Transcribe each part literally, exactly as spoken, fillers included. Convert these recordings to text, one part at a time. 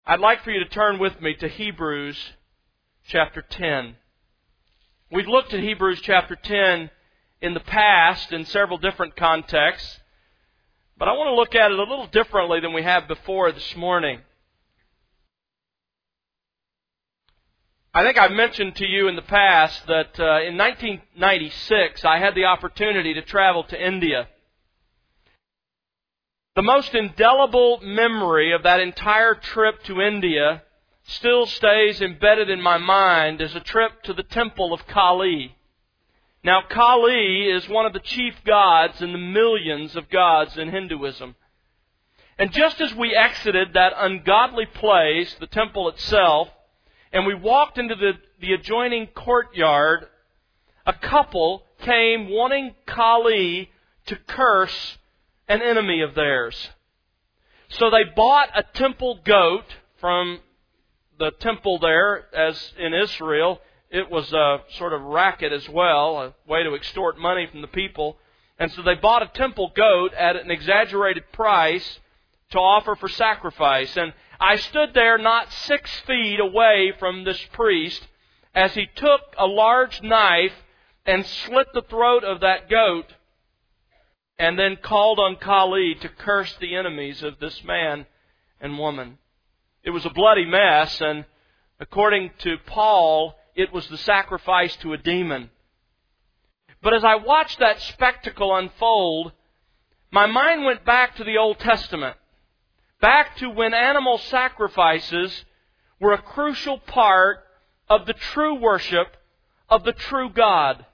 I'd like for you to turn with me to Hebrews chapter ten. We've looked at Hebrews chapter ten in the past in several different contexts, but I want to look at it a little differently than we have before this morning. I think I've mentioned to you in the past that uh, in nineteen ninety-six I had the opportunity to travel to India. The most indelible memory of that entire trip to India still stays embedded in my mind as a trip to the temple of Kali. Now, Kali is one of the chief gods in the millions of gods in Hinduism. And just as we exited that ungodly place, the temple itself, and we walked into the, the adjoining courtyard, a couple came wanting Kali to curse an enemy of theirs. So they bought a temple goat from the temple there, as in Israel. It was a sort of racket as well, a way to extort money from the people. And so they bought a temple goat at an exaggerated price to offer for sacrifice. And I stood there not six feet away from this priest as he took a large knife and slit the throat of that goat and then called on Kali to curse the enemies of this man and woman. It was a bloody mess, and according to Paul, it was the sacrifice to a demon. But as I watched that spectacle unfold, my mind went back to the Old Testament, back to when animal sacrifices were a crucial part of the true worship of the true God.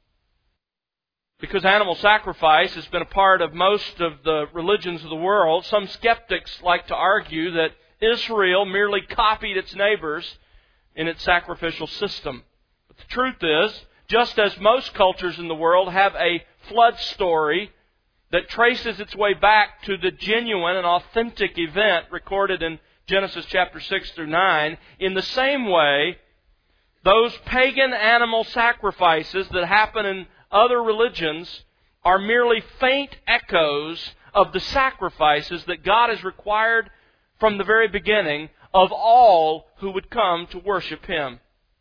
Because animal sacrifice has been a part of most of the religions of the world, some skeptics like to argue that Israel merely copied its neighbors in its sacrificial system. But the truth is, just as most cultures in the world have a flood story that traces its way back to the genuine and authentic event recorded in Genesis chapter six through nine, in the same way, those pagan animal sacrifices that happen in other religions are merely faint echoes of the sacrifices that God has required from the very beginning of all who would come to worship Him.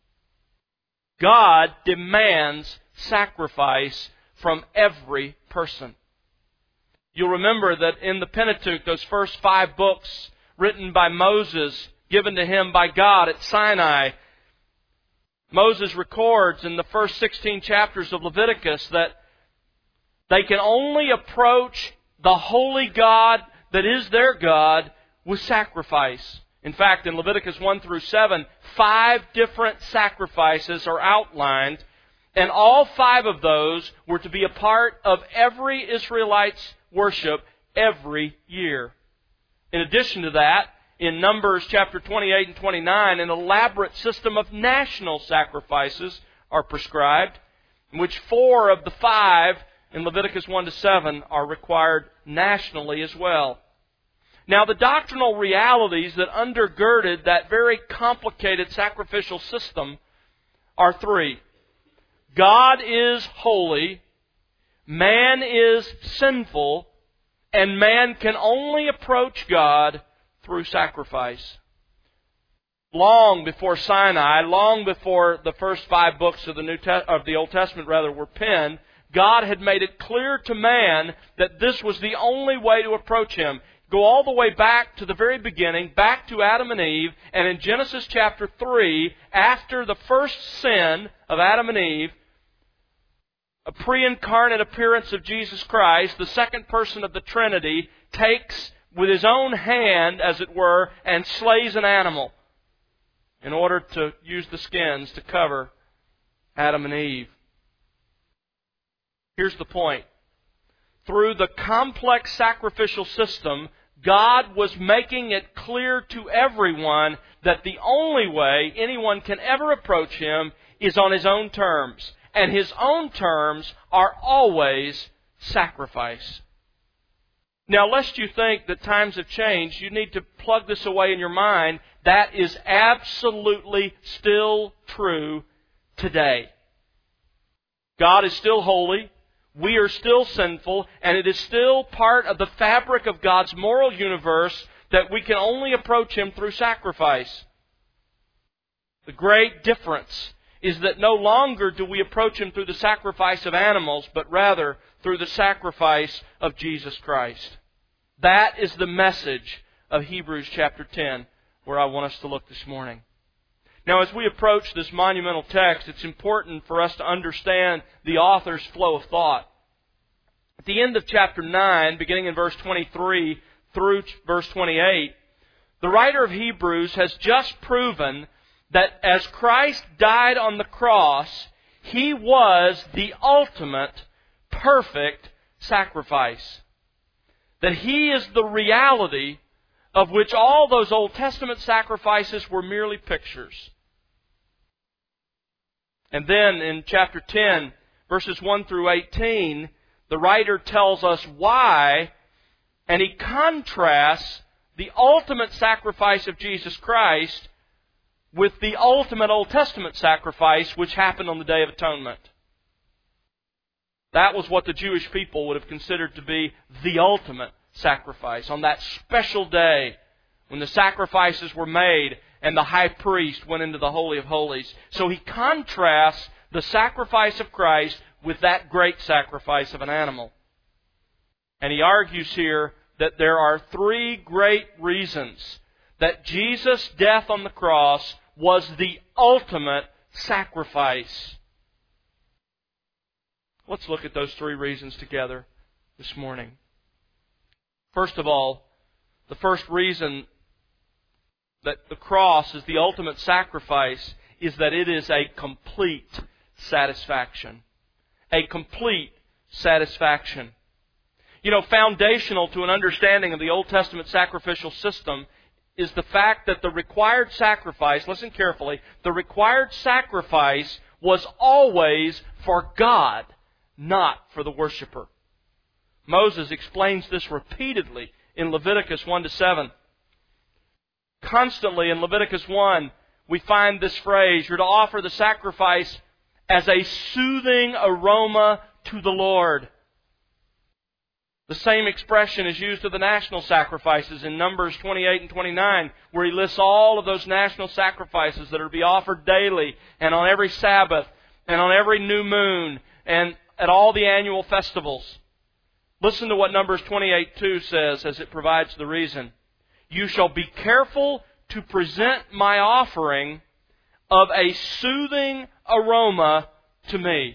God demands sacrifice from every person. You'll remember that in the Pentateuch, those first five books written by Moses, given to him by God at Sinai, Moses records in the first sixteen chapters of Leviticus that they can only approach the holy God that is their God with sacrifice. In fact, in Leviticus one through seven, five different sacrifices are outlined, and all five of those were to be a part of every Israelite's worship every year. In addition to that, in Numbers chapter twenty-eight and twenty-nine, an elaborate system of national sacrifices are prescribed, in which four of the five in Leviticus one to seven are required nationally as well. Now, the doctrinal realities that undergirded that very complicated sacrificial system are three. God is holy, man is sinful, and man can only approach God through sacrifice. Long before Sinai, long before the first five books of the New Te- of the Old Testament rather were penned, God had made it clear to man that this was the only way to approach Him. Go all the way back to the very beginning, back to Adam and Eve, and in Genesis chapter three, after the first sin of Adam and Eve, a pre-incarnate appearance of Jesus Christ, the second person of the Trinity, takes with His own hand, as it were, and slays an animal in order to use the skins to cover Adam and Eve. Here's the point. Through the complex sacrificial system, God was making it clear to everyone that the only way anyone can ever approach Him is on His own terms. And His own terms are always sacrifice. Now, lest you think that times have changed, you need to plug this away in your mind. That is absolutely still true today. God is still holy. We are still sinful, and it is still part of the fabric of God's moral universe that we can only approach Him through sacrifice. The great difference is that no longer do we approach Him through the sacrifice of animals, but rather through the sacrifice of Jesus Christ. That is the message of Hebrews chapter ten, where I want us to look this morning. Now, as we approach this monumental text, it's important for us to understand the author's flow of thought. At the end of chapter nine, beginning in verse twenty-three through verse twenty-eight, the writer of Hebrews has just proven that as Christ died on the cross, He was the ultimate, perfect sacrifice. That He is the reality of which all those Old Testament sacrifices were merely pictures. And then in chapter ten, verses one through eighteen, the writer tells us why, and he contrasts the ultimate sacrifice of Jesus Christ with the ultimate Old Testament sacrifice which happened on the Day of Atonement. That was what the Jewish people would have considered to be the ultimate sacrifice. On that special day when the sacrifices were made and the high priest went into the Holy of Holies. So he contrasts the sacrifice of Christ with that great sacrifice of an animal. And he argues here that there are three great reasons that Jesus' death on the cross was the ultimate sacrifice. Let's look at those three reasons together this morning. First of all, the first reason that the cross is the ultimate sacrifice is that it is a complete satisfaction. A complete satisfaction. You know, foundational to an understanding of the Old Testament sacrificial system is the fact that the required sacrifice, listen carefully, the required sacrifice was always for God, not for the worshiper. Moses explains this repeatedly in Leviticus one to seven. Constantly in Leviticus one, we find this phrase, you're to offer the sacrifice as a soothing aroma to the Lord. The same expression is used of the national sacrifices in Numbers twenty-eight and twenty-nine, where he lists all of those national sacrifices that are to be offered daily and on every Sabbath and on every new moon and at all the annual festivals. Listen to what Numbers twenty-eight two says as it provides the reason. You shall be careful to present my offering of a soothing aroma to me.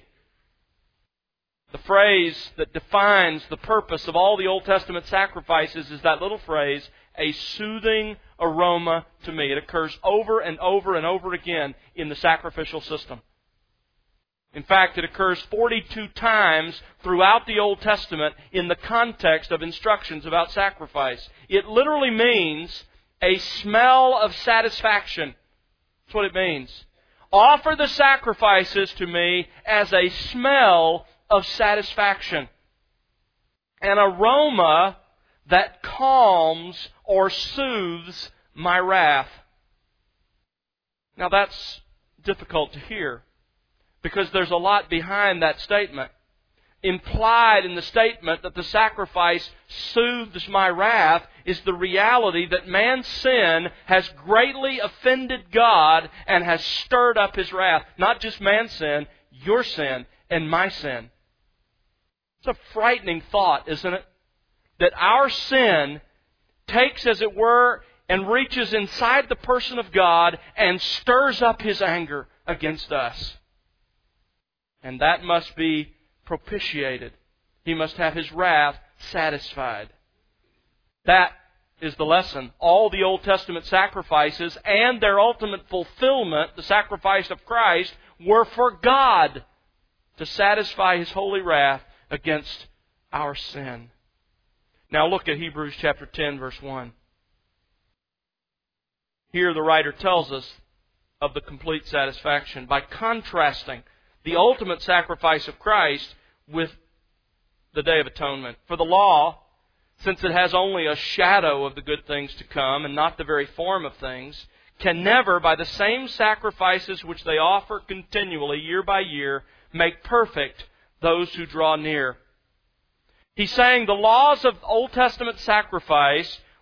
The phrase that defines the purpose of all the Old Testament sacrifices is that little phrase, a soothing aroma to me. It occurs over and over and over again in the sacrificial system. In fact, it occurs forty-two times throughout the Old Testament in the context of instructions about sacrifice. It literally means a smell of satisfaction. That's what it means. Offer the sacrifices to me as a smell of satisfaction. An aroma that calms or soothes my wrath. Now that's difficult to hear, because there's a lot behind that statement. Implied in the statement that the sacrifice soothes my wrath is the reality that man's sin has greatly offended God and has stirred up His wrath. Not just man's sin, your sin and my sin. It's a frightening thought, isn't it? That our sin takes, as it were, and reaches inside the person of God and stirs up His anger against us. And that must be propitiated. He must have His wrath satisfied. That is the lesson. All the Old Testament sacrifices and their ultimate fulfillment, the sacrifice of Christ, were for God to satisfy His holy wrath against our sin. Now look at Hebrews chapter ten, verse one. Here the writer tells us of the complete satisfaction by contrasting the ultimate sacrifice of Christ with the Day of Atonement. For the law, since it has only a shadow of the good things to come and not the very form of things, can never, by the same sacrifices which they offer continually year by year, make perfect those who draw near. He's saying the laws of Old Testament sacrifice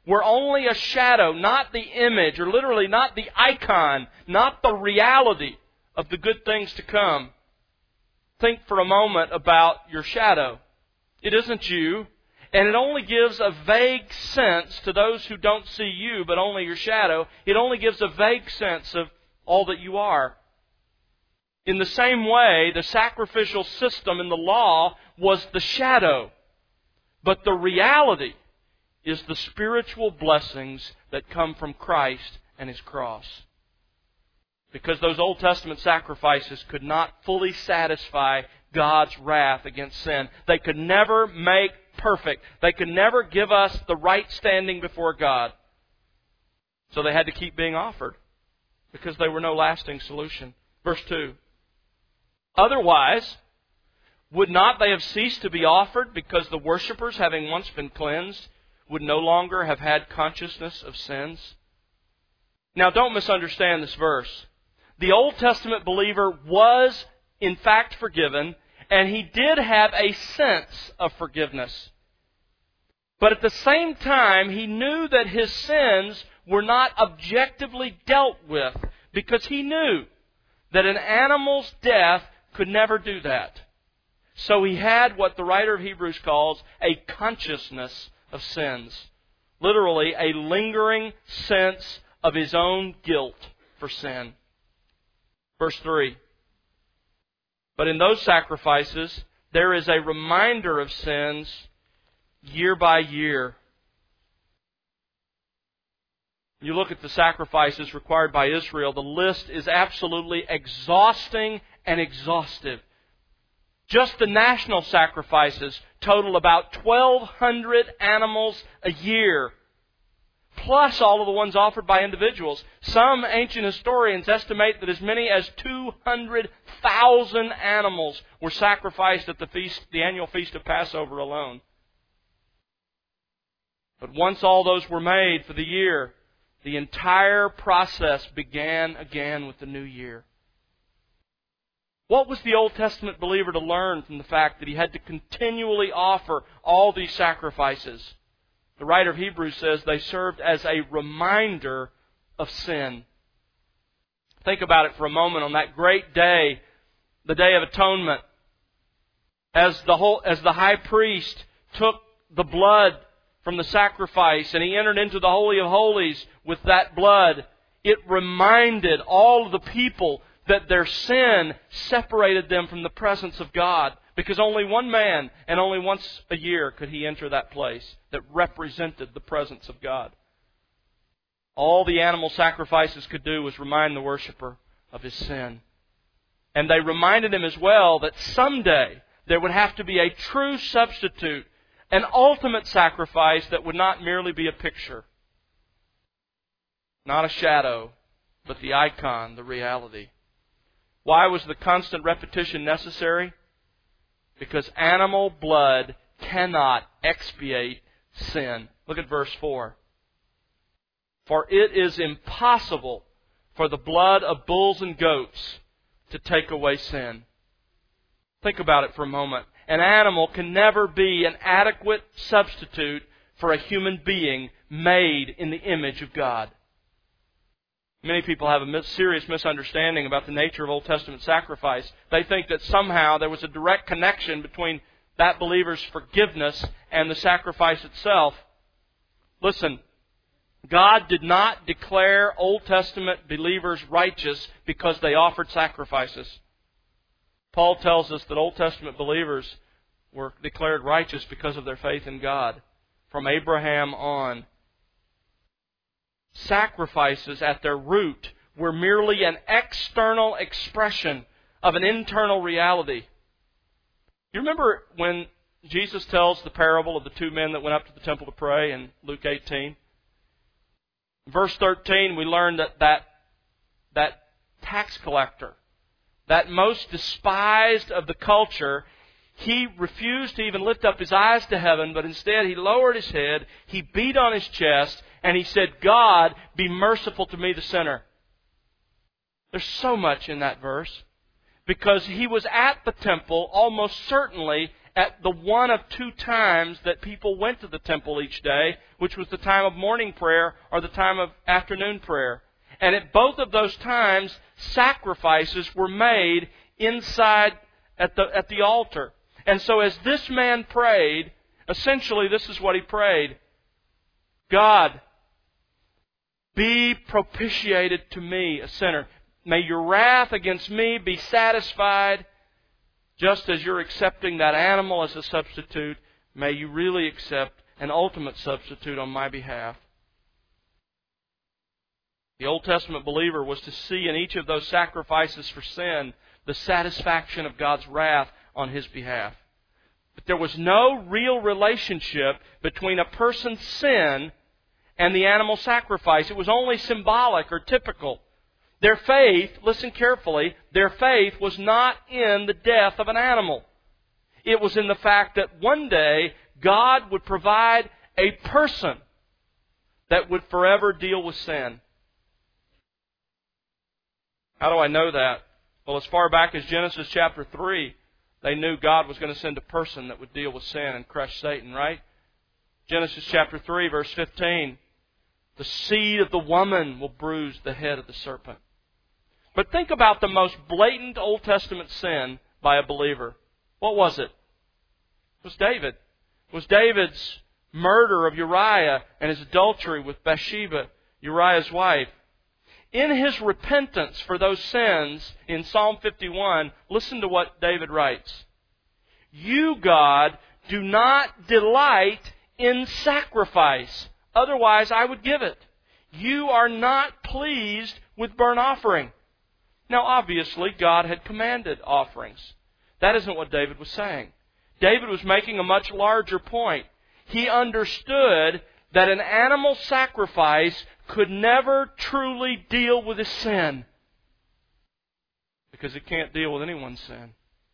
were only a shadow, not the image, or literally not the icon, not the reality of the good things to come. Think for a moment about your shadow. It isn't you, and it only gives a vague sense to those who don't see you, but only your shadow. It only gives a vague sense of all that you are. In the same way, the sacrificial system in the law was the shadow, but the reality is the spiritual blessings that come from Christ and His cross. Because those Old Testament sacrifices could not fully satisfy God's wrath against sin. They could never make perfect. They could never give us the right standing before God. So they had to keep being offered because they were no lasting solution. Verse two. Otherwise, would not they have ceased to be offered because the worshippers, having once been cleansed, would no longer have had consciousness of sins? Now, don't misunderstand this verse. The Old Testament believer was, in fact, forgiven, and he did have a sense of forgiveness. But at the same time, he knew that his sins were not objectively dealt with, because he knew that an animal's death could never do that. So he had what the writer of Hebrews calls a consciousness of sins. Literally, a lingering sense of his own guilt for sin. Verse three. But in those sacrifices, there is a reminder of sins year by year. You look at the sacrifices required by Israel, the list is absolutely exhausting and exhaustive. Just the national sacrifices total about twelve hundred animals a year, plus all of the ones offered by individuals. Some ancient historians estimate that as many as two hundred thousand animals were sacrificed at the feast, the annual feast of Passover alone. But once all those were made for the year, the entire process began again with the new year. What was the Old Testament believer to learn from the fact that he had to continually offer all these sacrifices? The writer of Hebrews says they served as a reminder of sin. Think about it for a moment on that great day, the Day of Atonement. As the whole, as the high priest took the blood from the sacrifice and he entered into the Holy of Holies with that blood, it reminded all of the people that their sin separated them from the presence of God. Because only one man and only once a year could he enter that place that represented the presence of God. All the animal sacrifices could do was remind the worshiper of his sin. And they reminded him as well that someday there would have to be a true substitute, an ultimate sacrifice that would not merely be a picture, not a shadow, but the icon, the reality. Why was the constant repetition necessary? Because animal blood cannot expiate sin. Look at verse four. For it is impossible for the blood of bulls and goats to take away sin. Think about it for a moment. An animal can never be an adequate substitute for a human being made in the image of God. Many people have a serious misunderstanding about the nature of Old Testament sacrifice. They think that somehow there was a direct connection between that believer's forgiveness and the sacrifice itself. Listen, God did not declare Old Testament believers righteous because they offered sacrifices. Paul tells us that Old Testament believers were declared righteous because of their faith in God from Abraham on. Sacrifices at their root were merely an external expression of an internal reality. You remember when Jesus tells the parable of the two men that went up to the temple to pray in Luke eighteen? Verse thirteen, we learn that that, that tax collector, that most despised of the culture, he refused to even lift up his eyes to heaven, but instead he lowered his head, he beat on his chest, and he said, God, be merciful to me, the sinner. There's so much in that verse. Because he was at the temple, almost certainly, at the one of two times that people went to the temple each day, which was the time of morning prayer or the time of afternoon prayer. And at both of those times, sacrifices were made inside at the, at the altar. And so as this man prayed, essentially this is what he prayed. God, be propitiated to me, a sinner. May your wrath against me be satisfied. Just as you're accepting that animal as a substitute, may you really accept an ultimate substitute on my behalf. The Old Testament believer was to see in each of those sacrifices for sin the satisfaction of God's wrath on his behalf. But there was no real relationship between a person's sin and the animal sacrifice. It was only symbolic or typical. Their faith, listen carefully, their faith was not in the death of an animal. It was in the fact that one day God would provide a person that would forever deal with sin. How do I know that? Well, as far back as Genesis chapter three, they knew God was going to send a person that would deal with sin and crush Satan, right? Genesis chapter three, verse fifteen. The seed of the woman will bruise the head of the serpent. But think about the most blatant Old Testament sin by a believer. What was it? It was David. It was David's murder of Uriah and his adultery with Bathsheba, Uriah's wife. In his repentance for those sins, in Psalm fifty-one, listen to what David writes. You, God, do not delight in sacrifice. Otherwise, I would give it. You are not pleased with burnt offering. Now, obviously, God had commanded offerings. That isn't what David was saying. David was making a much larger point. He understood that an animal sacrifice could never truly deal with his sin, because it can't deal with anyone's sin.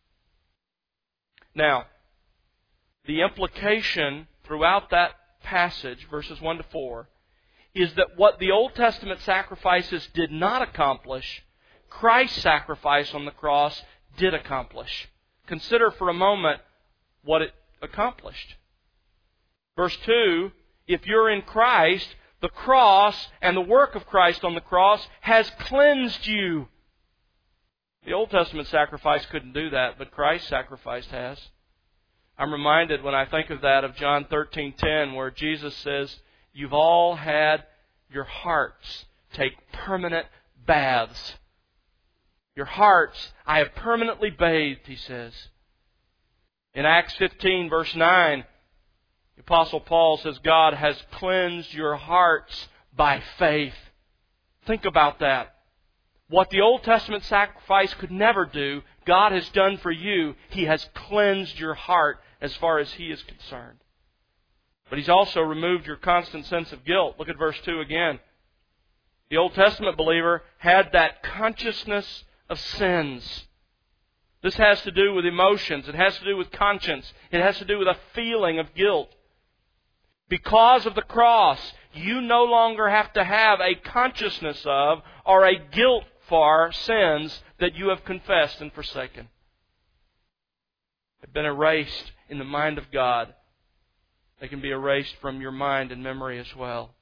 Now, the implication throughout that passage, verses one to four, is that what the Old Testament sacrifices did not accomplish, Christ's sacrifice on the cross did accomplish. Consider for a moment what it accomplished. Verse two, if you're in Christ, the cross and the work of Christ on the cross has cleansed you. The Old Testament sacrifice couldn't do that, but Christ's sacrifice has. I'm reminded when I think of that of John thirteen ten, where Jesus says, you've all had your hearts take permanent baths. Your hearts I have permanently bathed, He says. In Acts fifteen, verse nine, the Apostle Paul says, God has cleansed your hearts by faith. Think about that. What the Old Testament sacrifice could never do, God has done for you. He has cleansed your heart as far as He is concerned. But He's also removed your constant sense of guilt. Look at verse two again. The Old Testament believer had that consciousness of sins. This has to do with emotions. It has to do with conscience. It has to do with a feeling of guilt. Because of the cross, you no longer have to have a consciousness of or a guilt for sins that you have confessed and forsaken. They've been erased in the mind of God. They can be erased from your mind and memory as well.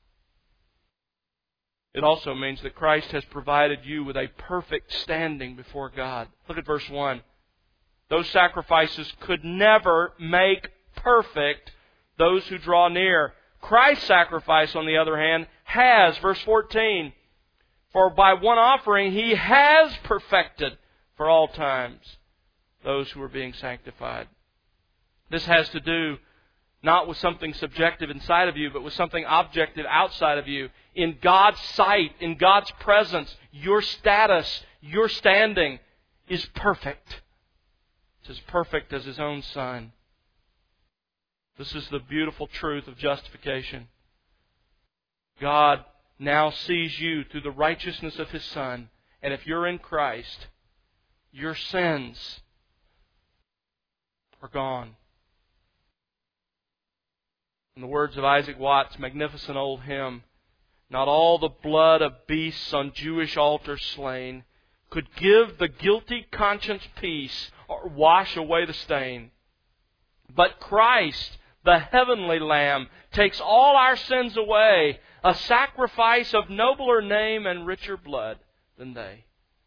It also means that Christ has provided you with a perfect standing before God. Look at verse one. Those sacrifices could never make perfect those who draw near. Christ's sacrifice, on the other hand, has, verse fourteen, for by one offering He has perfected for all times those who are being sanctified. This has to do not with something subjective inside of you, but with something objective outside of you. In God's sight, in God's presence, your status, your standing is perfect. It's as perfect as His own Son. This is the beautiful truth of justification. God now sees you through the righteousness of His Son. And if you're in Christ, your sins are gone. In the words of Isaac Watts' magnificent old hymn, not all the blood of beasts on Jewish altars slain could give the guilty conscience peace or wash away the stain. But Christ, the heavenly Lamb, takes all our sins away, a sacrifice of nobler name and richer blood than they.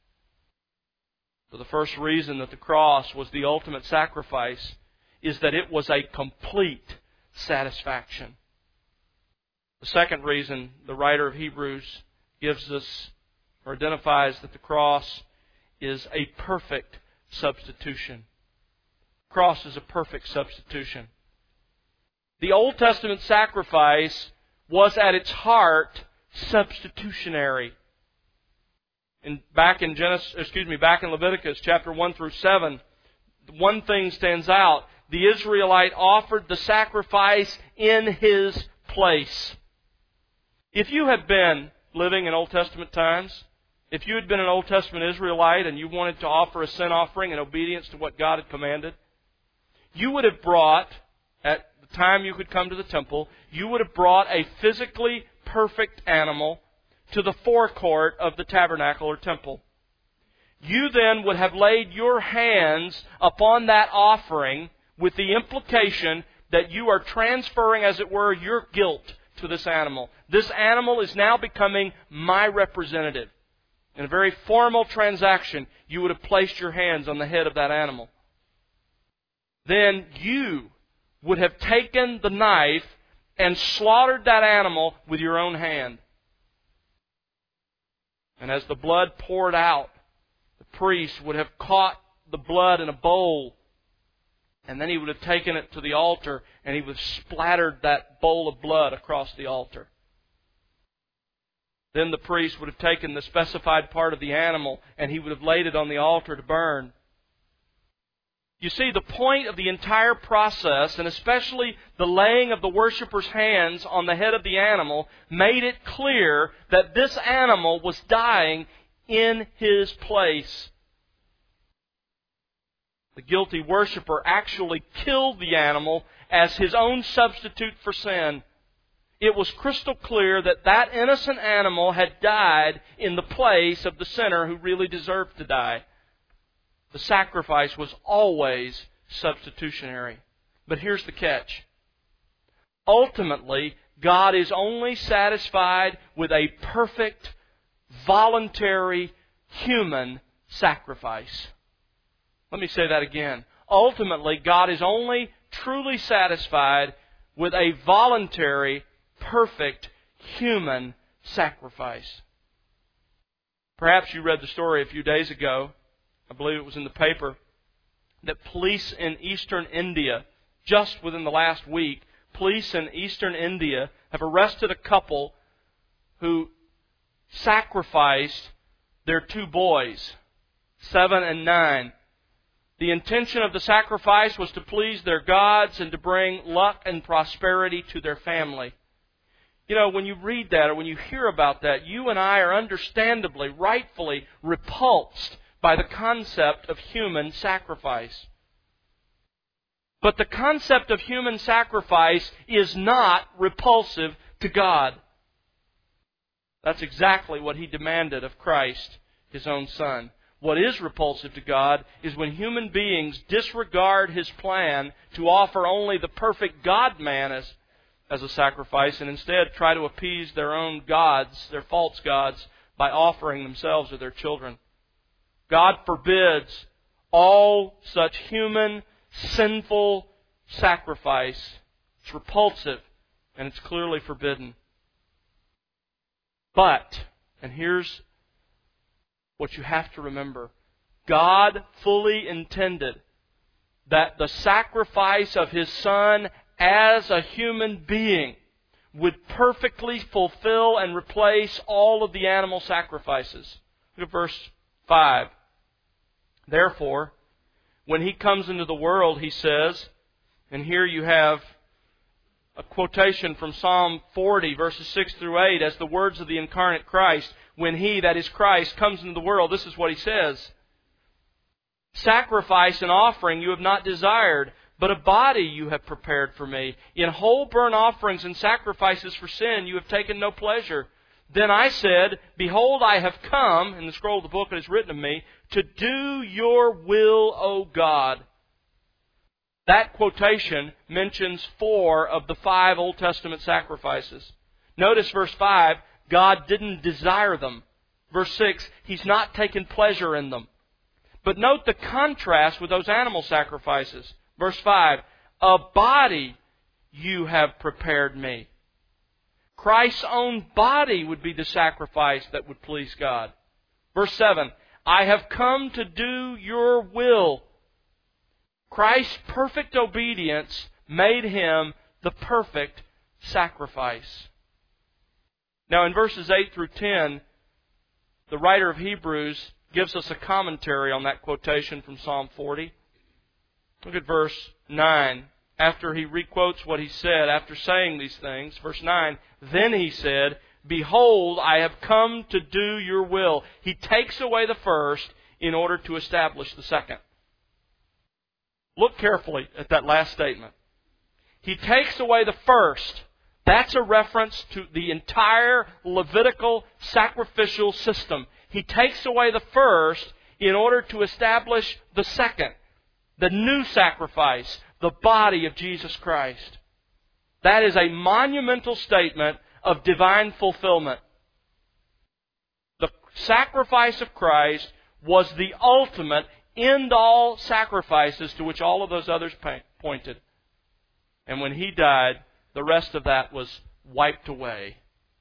So the first reason that the cross was the ultimate sacrifice is that it was a complete satisfaction. The second reason the writer of Hebrews gives us or identifies that the cross is a perfect substitution. The cross is a perfect substitution. The Old Testament sacrifice was at its heart substitutionary. In, back in Genesis, excuse me, back in Leviticus chapter one through seven, one thing stands out. The Israelite offered the sacrifice in his place. If you had been living in Old Testament times, if you had been an Old Testament Israelite and you wanted to offer a sin offering in obedience to what God had commanded, you would have brought, at the time you could come to the temple, you would have brought a physically perfect animal to the forecourt of the tabernacle or temple. You then would have laid your hands upon that offering with the implication that you are transferring, as it were, your guilt to this animal. This animal is now becoming my representative. In a very formal transaction, you would have placed your hands on the head of that animal. Then you would have taken the knife and slaughtered that animal with your own hand. And as the blood poured out, the priest would have caught the blood in a bowl, and then he would have taken it to the altar, and he would have splattered that bowl of blood across the altar. Then the priest would have taken the specified part of the animal, and he would have laid it on the altar to burn. You see, the point of the entire process, and especially the laying of the worshipper's hands on the head of the animal, made it clear that this animal was dying in his place. The guilty worshipper actually killed the animal as his own substitute for sin. It was crystal clear that that innocent animal had died in the place of the sinner who really deserved to die. The sacrifice was always substitutionary. But here's the catch. Ultimately, God is only satisfied with a perfect, voluntary, human sacrifice. Let me say that again. Ultimately, God is only truly satisfied with a voluntary, perfect, human sacrifice. Perhaps you read the story a few days ago, I believe it was in the paper, that police in eastern India, just within the last week, police in eastern India have arrested a couple who sacrificed their two boys, seven and nine. The intention of the sacrifice was to please their gods and to bring luck and prosperity to their family. You know, when you read that or when you hear about that, you and I are understandably, rightfully repulsed by the concept of human sacrifice. But the concept of human sacrifice is not repulsive to God. That's exactly what He demanded of Christ, His own Son. What is repulsive to God is when human beings disregard His plan to offer only the perfect God-man as, as a sacrifice and instead try to appease their own gods, their false gods, by offering themselves or their children. God forbids all such human, sinful sacrifice. It's repulsive and it's clearly forbidden. But, and here's what you have to remember, God fully intended that the sacrifice of His Son as a human being would perfectly fulfill and replace all of the animal sacrifices. Look at verse five. Therefore, when He comes into the world, He says, and here you have a quotation from Psalm forty, verses six through eight, as the words of the incarnate Christ. When He, that is Christ, comes into the world, this is what He says. Sacrifice and offering you have not desired, but a body you have prepared for me. In whole burnt offerings and sacrifices for sin you have taken no pleasure. Then I said, Behold, I have come, in the scroll of the book it is written of me, to do your will, O God. That quotation mentions four of the five Old Testament sacrifices. Notice verse five, God didn't desire them. Verse six, He's not taken pleasure in them. But note the contrast with those animal sacrifices. Verse five, a body you have prepared me. Christ's own body would be the sacrifice that would please God. Verse seven, I have come to do your will. Christ's perfect obedience made Him the perfect sacrifice. Now in verses eight through ten, the writer of Hebrews gives us a commentary on that quotation from Psalm forty. Look at verse nine. After he requotes what he said, after saying these things, verse nine, then he said, Behold, I have come to do your will. He takes away the first in order to establish the second. Look carefully at that last statement. He takes away the first. That's a reference to the entire Levitical sacrificial system. He takes away the first in order to establish the second, the new sacrifice, the body of Jesus Christ. That is a monumental statement of divine fulfillment. The sacrifice of Christ was the ultimate end-all sacrifices to which all of those others pointed. And when He died, the rest of that was wiped away.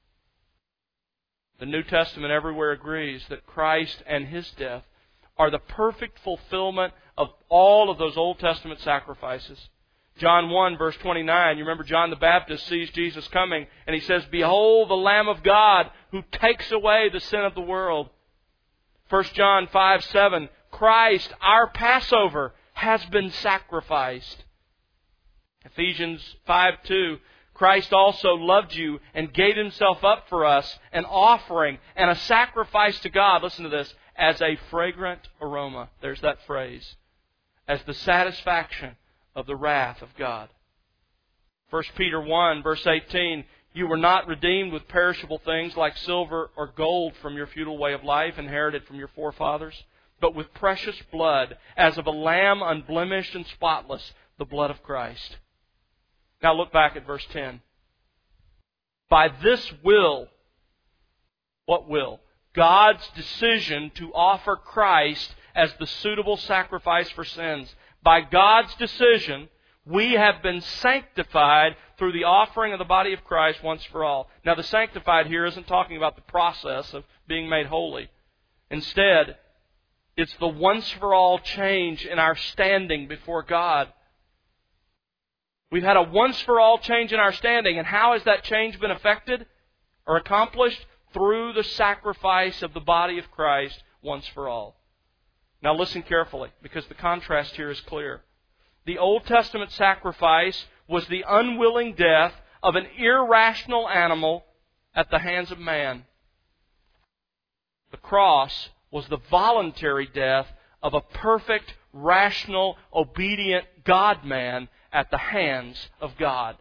The New Testament everywhere agrees that Christ and His death are the perfect fulfillment of all of those Old Testament sacrifices. John one, verse twenty-nine, you remember John the Baptist sees Jesus coming, and he says, Behold the Lamb of God who takes away the sin of the world. First John five, seven, Christ, our Passover, has been sacrificed. Ephesians five, two, Christ also loved you and gave Himself up for us, an offering and a sacrifice to God, listen to this, as a fragrant aroma. There's that phrase. As the satisfaction of the wrath of God. First Peter one, verse eighteen, You were not redeemed with perishable things like silver or gold from your futile way of life inherited from your forefathers, but with precious blood, as of a lamb unblemished and spotless, the blood of Christ. Now look back at verse ten. By this will, what will? God's decision to offer Christ as the suitable sacrifice for sins. By God's decision, we have been sanctified through the offering of the body of Christ once for all. Now the sanctified here isn't talking about the process of being made holy. Instead, it's the once for all change in our standing before God. We've had a once for all change in our standing. And how has that change been effected or accomplished? Through the sacrifice of the body of Christ once for all. Now listen carefully, because the contrast here is clear. The Old Testament sacrifice was the unwilling death of an irrational animal at the hands of man. The cross was the voluntary death of a perfect, rational, obedient God-man at the hands of God.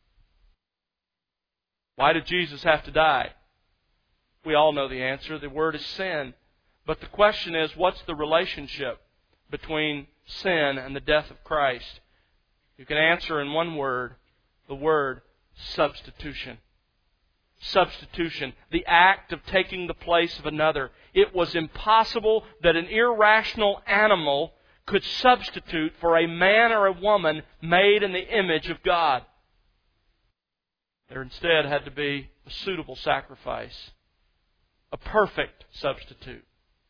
Why did Jesus have to die? We all know the answer. The word is sin. But the question is, what's the relationship between sin and the death of Christ? You can answer in one word, the word substitution. Substitution, the act of taking the place of another. It was impossible that an irrational animal could substitute for a man or a woman made in the image of God. There instead had to be a suitable sacrifice, a perfect substitute.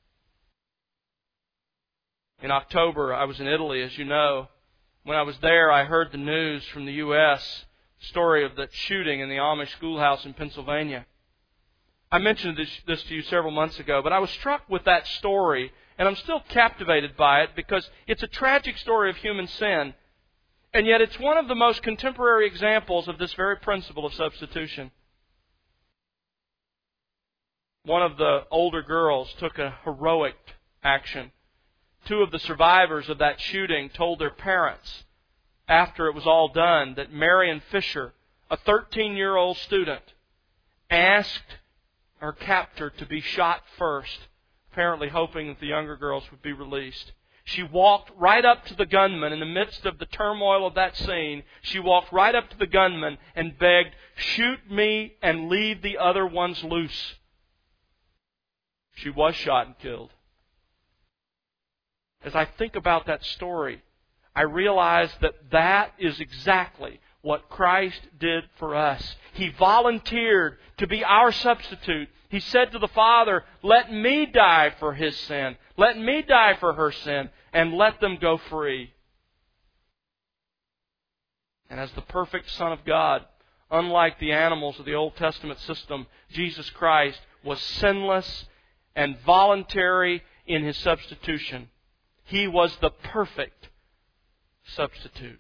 In October, I was in Italy, as you know. When I was there, I heard the news from the U S story of the shooting in the Amish schoolhouse in Pennsylvania. I mentioned this, this to you several months ago, but I was struck with that story, and I'm still captivated by it because it's a tragic story of human sin, and yet it's one of the most contemporary examples of this very principle of substitution. One of the older girls took a heroic action. Two of the survivors of that shooting told their parents, after it was all done, that Marion Fisher, a thirteen-year-old student, asked her captor to be shot first, apparently hoping that the younger girls would be released. She walked right up to the gunman in the midst of the turmoil of that scene. She walked right up to the gunman and begged, "Shoot me and leave the other ones loose." She was shot and killed. As I think about that story, I realize that that is exactly what Christ did for us. He volunteered to be our substitute. He said to the Father, "Let me die for his sin. Let me die for her sin, and let them go free." And as the perfect Son of God, unlike the animals of the Old Testament system, Jesus Christ was sinless and voluntary in His substitution. He was the perfect substitute.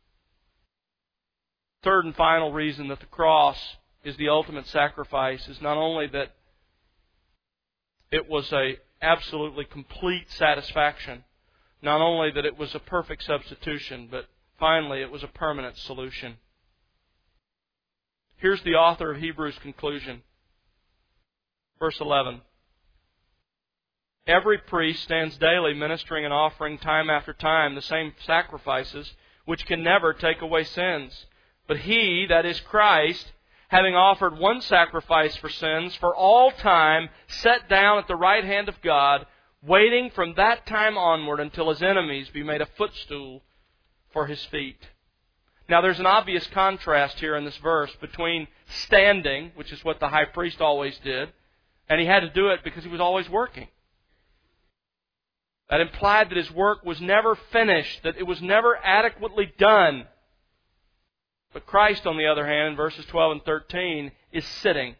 Third and final reason that the cross is the ultimate sacrifice is not only that it was a absolutely complete satisfaction, not only that it was a perfect substitution, but finally it was a permanent solution. Here's the author of Hebrews' conclusion. Verse eleven. Every priest stands daily ministering and offering time after time the same sacrifices which can never take away sins. But He, that is Christ, having offered one sacrifice for sins for all time, sat down at the right hand of God, waiting from that time onward until His enemies be made a footstool for His feet. Now there's an obvious contrast here in this verse between standing, which is what the high priest always did, and he had to do it because he was always working. That implied that his work was never finished, that it was never adequately done. But Christ, on the other hand, in verses twelve and thirteen, is sitting,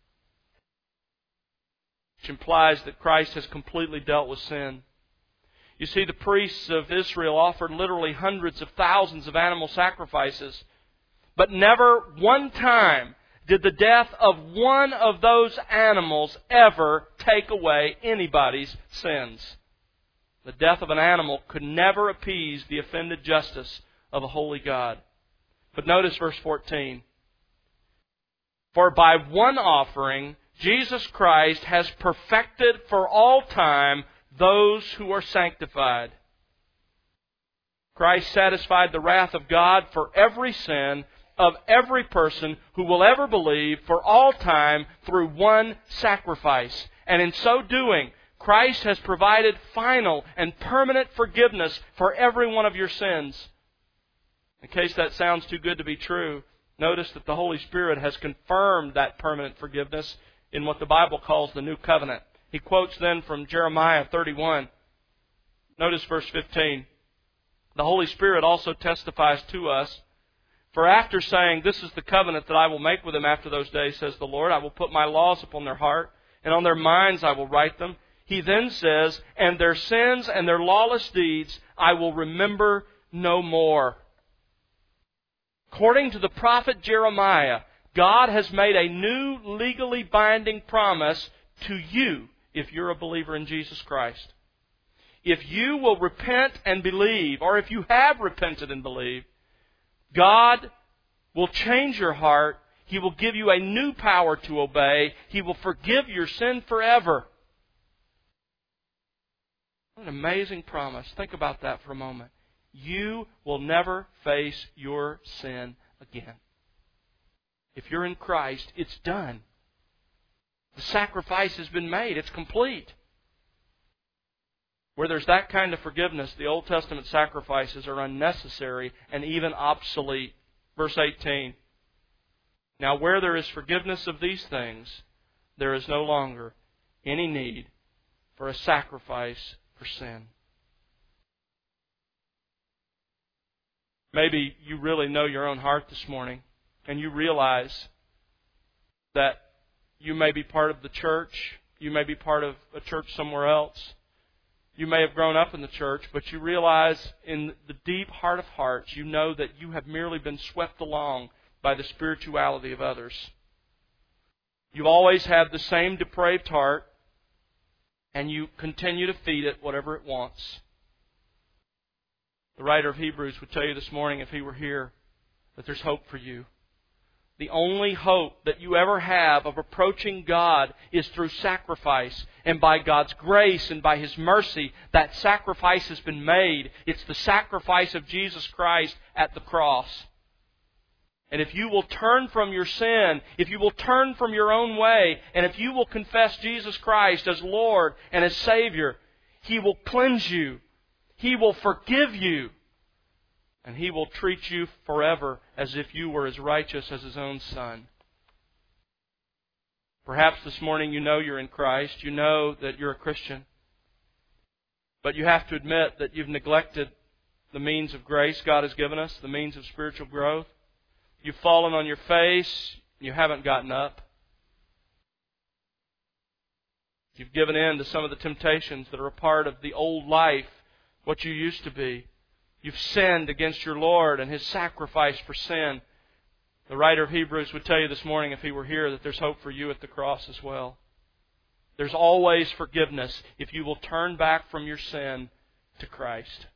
which implies that Christ has completely dealt with sin. You see, the priests of Israel offered literally hundreds of thousands of animal sacrifices, but never one time did the death of one of those animals ever take away anybody's sins. The death of an animal could never appease the offended justice of a holy God. But notice verse fourteen. For by one offering, Jesus Christ has perfected for all time those who are sanctified. Christ satisfied the wrath of God for every sin of every person who will ever believe for all time through one sacrifice. And in so doing, Christ has provided final and permanent forgiveness for every one of your sins. In case that sounds too good to be true, notice that the Holy Spirit has confirmed that permanent forgiveness in what the Bible calls the New Covenant. He quotes then from Jeremiah thirty-one. Notice verse fifteen. The Holy Spirit also testifies to us. For after saying, "This is the covenant that I will make with them after those days, says the Lord, I will put my laws upon their heart, and on their minds I will write them." He then says, "And their sins and their lawless deeds I will remember no more." According to the prophet Jeremiah, God has made a new legally binding promise to you if you're a believer in Jesus Christ. If you will repent and believe, or if you have repented and believed, God will change your heart. He will give you a new power to obey. He will forgive your sin forever. What an amazing promise. Think about that for a moment. You will never face your sin again. If you're in Christ, it's done. The sacrifice has been made. It's complete. Where there's that kind of forgiveness, the Old Testament sacrifices are unnecessary and even obsolete. Verse eighteen. Now where there is forgiveness of these things, there is no longer any need for a sacrifice for sin. Maybe you really know your own heart this morning, and you realize that you may be part of the church, you may be part of a church somewhere else, you may have grown up in the church, but you realize in the deep heart of hearts, you know that you have merely been swept along by the spirituality of others. You always have the same depraved heart, and you continue to feed it whatever it wants. The writer of Hebrews would tell you this morning, if he were here, that there's hope for you. The only hope that you ever have of approaching God is through sacrifice. And by God's grace and by His mercy, that sacrifice has been made. It's the sacrifice of Jesus Christ at the cross. And if you will turn from your sin, if you will turn from your own way, and if you will confess Jesus Christ as Lord and as Savior, He will cleanse you. He will forgive you. And He will treat you forever as if you were as righteous as His own Son. Perhaps this morning you know you're in Christ. You know that you're a Christian. But you have to admit that you've neglected the means of grace God has given us, the means of spiritual growth. You've fallen on your face. You haven't gotten up. You've given in to some of the temptations that are a part of the old life, what you used to be. You've sinned against your Lord and His sacrifice for sin. The writer of Hebrews would tell you this morning, if he were here, that there's hope for you at the cross as well. There's always forgiveness if you will turn back from your sin to Christ.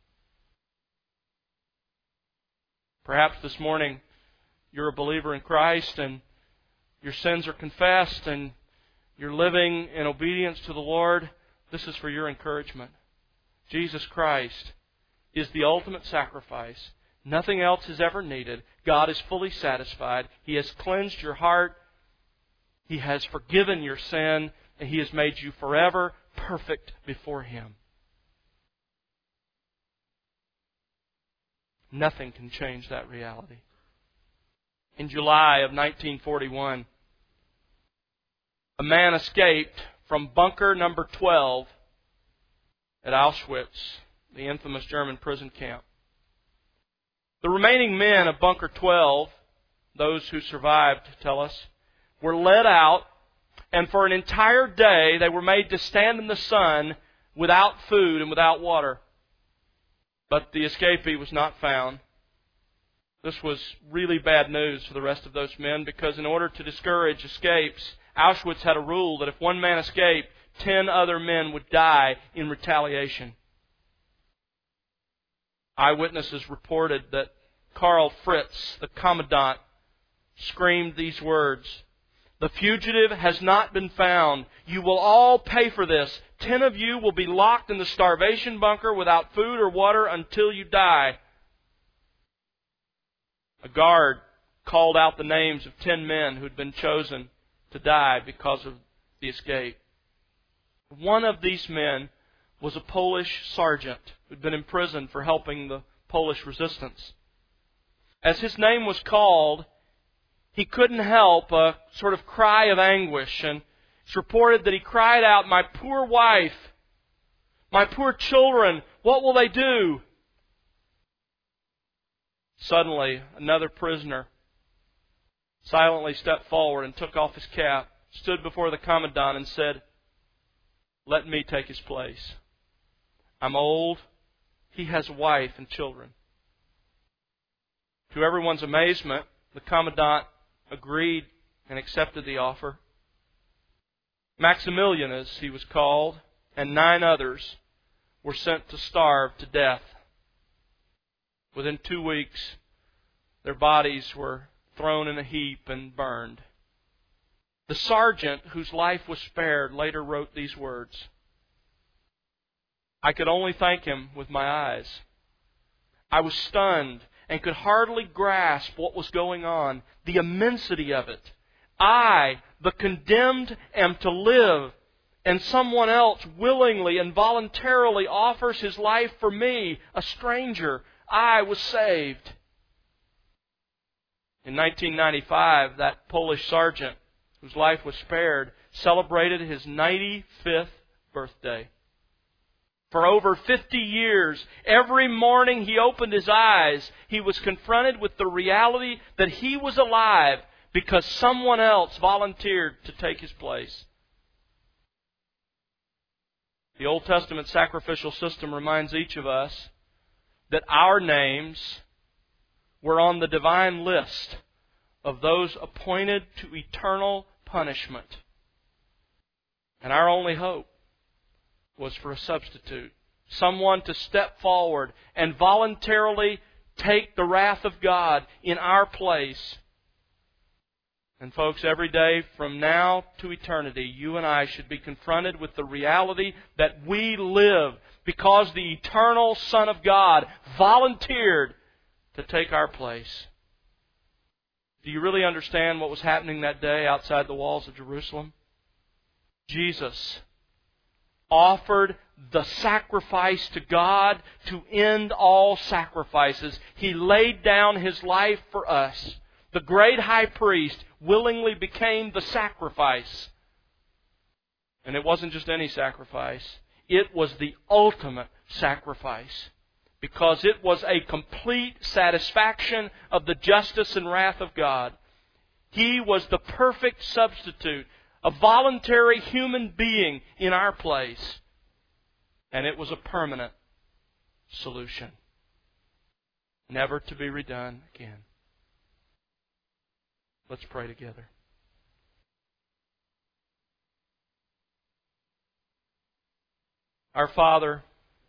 Perhaps this morning you're a believer in Christ and your sins are confessed and you're living in obedience to the Lord. This is for your encouragement. Jesus Christ is the ultimate sacrifice. Nothing else is ever needed. God is fully satisfied. He has cleansed your heart. He has forgiven your sin. And He has made you forever perfect before Him. Nothing can change that reality. In July of nineteen forty-one, a man escaped from bunker number twelve at Auschwitz, the infamous German prison camp. The remaining men of Bunker twelve, those who survived tell us, were led out, and for an entire day they were made to stand in the sun without food and without water. But the escapee was not found. This was really bad news for the rest of those men, because in order to discourage escapes, Auschwitz had a rule that if one man escaped, ten other men would die in retaliation. Eyewitnesses reported that Karl Fritz, the commandant, screamed these words, "The fugitive has not been found. You will all pay for this. Ten of you will be locked in the starvation bunker without food or water until you die." A guard called out the names of ten men who had been chosen to die because of the escape. One of these men was a Polish sergeant who had been imprisoned for helping the Polish resistance. As his name was called, he couldn't help a sort of cry of anguish, and it's reported that he cried out, "My poor wife, my poor children, what will they do?" Suddenly, another prisoner silently stepped forward and took off his cap, stood before the commandant and said, "Let me take his place. I'm old. He has a wife and children." To everyone's amazement, the commandant agreed and accepted the offer. Maximilian, as he was called, and nine others were sent to starve to death. Within two weeks, their bodies were thrown in a heap and burned. The sergeant whose life was spared later wrote these words, "I could only thank him with my eyes. I was stunned and could hardly grasp what was going on, the immensity of it. I, the condemned, am to live, and someone else willingly and voluntarily offers his life for me, a stranger. I was saved." In nineteen ninety-five, that Polish sergeant, whose life was spared, celebrated his ninety-fifth birthday. For over fifty years, every morning he opened his eyes, he was confronted with the reality that he was alive because someone else volunteered to take his place. The Old Testament sacrificial system reminds each of us that our names were on the divine list of those appointed to eternal punishment. And our only hope was for a substitute, someone to step forward and voluntarily take the wrath of God in our place And folks, every day from now to eternity, you and I should be confronted with the reality that we live because the eternal Son of God volunteered to take our place. Do you really understand what was happening that day outside the walls of Jerusalem? Jesus offered the sacrifice to God to end all sacrifices. He laid down His life for us. The great high priest willingly became the sacrifice. And it wasn't just any sacrifice. It was the ultimate sacrifice. Because it was a complete satisfaction of the justice and wrath of God. He was the perfect substitute, a voluntary human being in our place. And it was a permanent solution. Never to be redone again. Let's pray together. Our Father,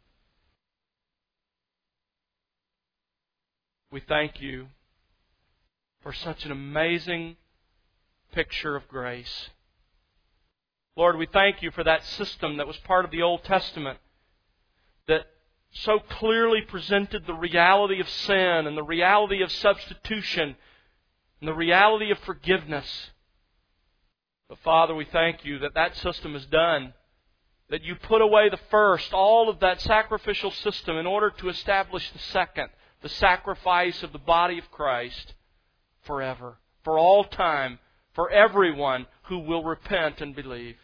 we thank You for such an amazing picture of grace. Lord, we thank You for that system that was part of the Old Testament that so clearly presented the reality of sin and the reality of substitution and the reality of forgiveness. But Father, we thank You that that system is done. That You put away the first, all of that sacrificial system in order to establish the second, the sacrifice of the body of Christ forever, for all time, for everyone who will repent and believe.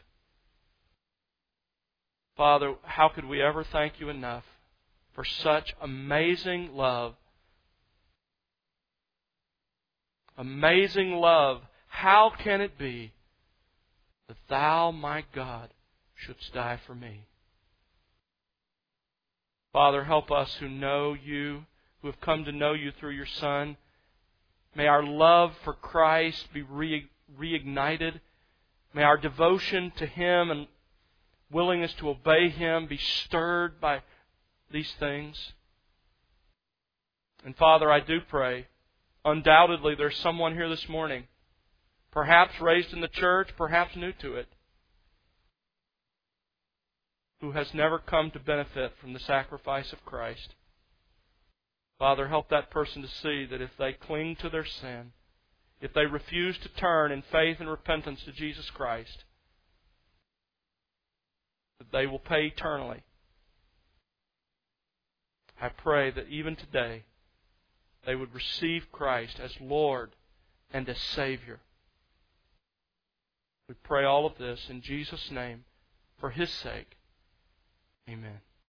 Father, how could we ever thank You enough for such amazing love? Amazing love. How can it be that Thou, my God, shouldst die for me? Father, help us who know You, who have come to know You through Your Son. May our love for Christ be re- reignited. May our devotion to Him and willingness to obey Him be stirred by these things. And Father, I do pray, undoubtedly there's someone here this morning, perhaps raised in the church, perhaps new to it, who has never come to benefit from the sacrifice of Christ. Father, help that person to see that if they cling to their sin, if they refuse to turn in faith and repentance to Jesus Christ, that they will pay eternally. I pray that even today they would receive Christ as Lord and as Savior. We pray all of this in Jesus' name, for His sake. Amen.